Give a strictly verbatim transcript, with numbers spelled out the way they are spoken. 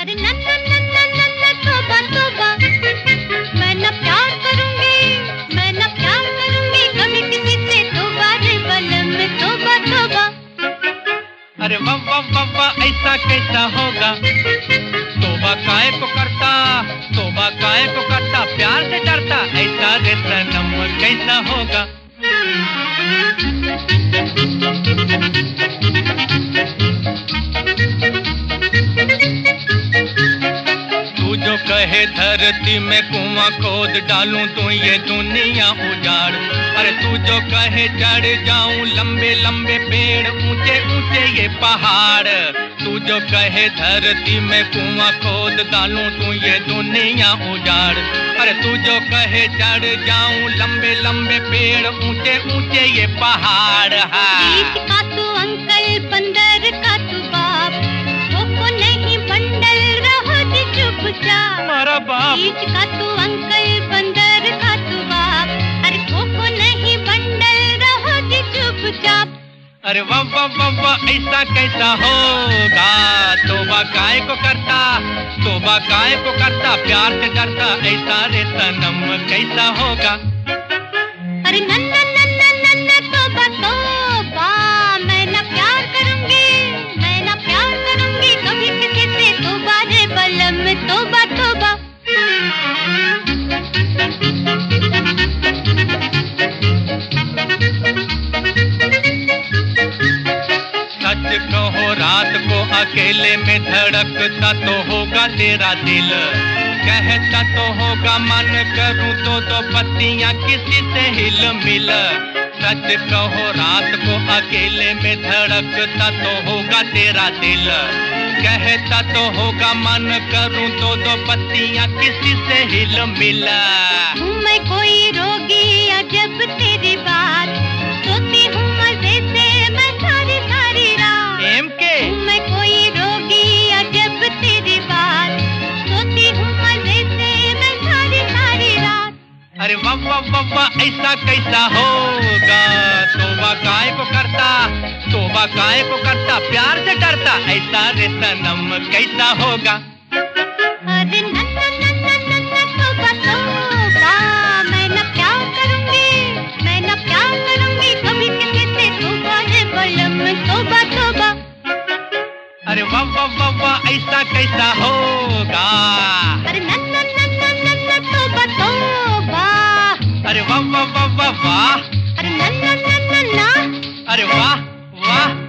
अरे न न न न न न तौबा तौबा, मैं न प्यार करूंगी, मैं न प्यार करूंगी कभी किसी से, तौबा रे बलम तौबा तौबा। अरे वाह वाह वाह वाह ऐसा कैसा होगा, तौबा काहे को करता, तौबा काहे को करता, प्यार से डरता, ऐसा रे सनम कैसा होगा। तू जो कहे धरती में कुआं खोद डालूं तो ये दुनिया उजाड़, अरे तू जो कहे चढ़ जाऊं लंबे लंबे पेड़ ऊंचे ऊंचे ये पहाड़, तू जो कहे धरती में कुआं खोद डालूं तो ये दुनिया उजाड़, अरे तू जो कहे चढ़ जाऊं लंबे लंबे पेड़ ऊंचे ऊंचे ये पहाड़। बीच का तू अंकल बंदर का तू बाप, को नहीं बंडल रहो जी चुपचाप। हमारा बाप बीच का तू अंकल बंदर का तू बाप, अरे को नहीं बंडल रहो जी चुपचाप। अरे वाह वाह वाह वाह ऐसा कैसा होगा, तौबा काहे को करता, तौबा काहे को करता, प्यार से डरता, ऐसा रे सनम कैसा होगा। अरे न न न न न न तौबा तौबा, मैं न प्यार करूंगी, मैं न प्यार करूंगी कभी किसी से, तौबा रे बलम तौबा तौबा। सच कहो रात को अकेले में धड़कता तो होगा तेरा दिल, कहता तो होगा मन करूं तो दो पत्तियां किसी से हिल मिल। सच कहो रात को अकेले में धड़कता तो होगा तेरा दिल, कहता तो होगा मन करूं तो दो पत्तियां किसी से हिल मिल। हूँ मैं कोई रोगी अजब तेरी बात, सोती हूँ मजे से मैं सारी सारी रात। एम के हूँ मैं कोई रोगी अजब तेरी बात, सोती हूँ मजे से मैं सारी सारी रात। अरे वाह वाह वाह वाह ऐसा कैसा होगा, तौबा काहे को करता, तौबा काहे को करता, प्यार से डरता, ऐसा रे सनम कैसा होगा। अरे न न न न न न तौबा तौबा, मैं न प्यार करूंगी, मैं न प्यार करूंगी कभी किसी से, तौबा रे बलम तौबा तौबा। अरे वाह वाह वाह वाह ऐसा कैसा होगा, अरे न न न न न न तौबा तौबा, अरे वाह वाह वाह वाह वाह, अरे न न न न न, अरे वाह वाह।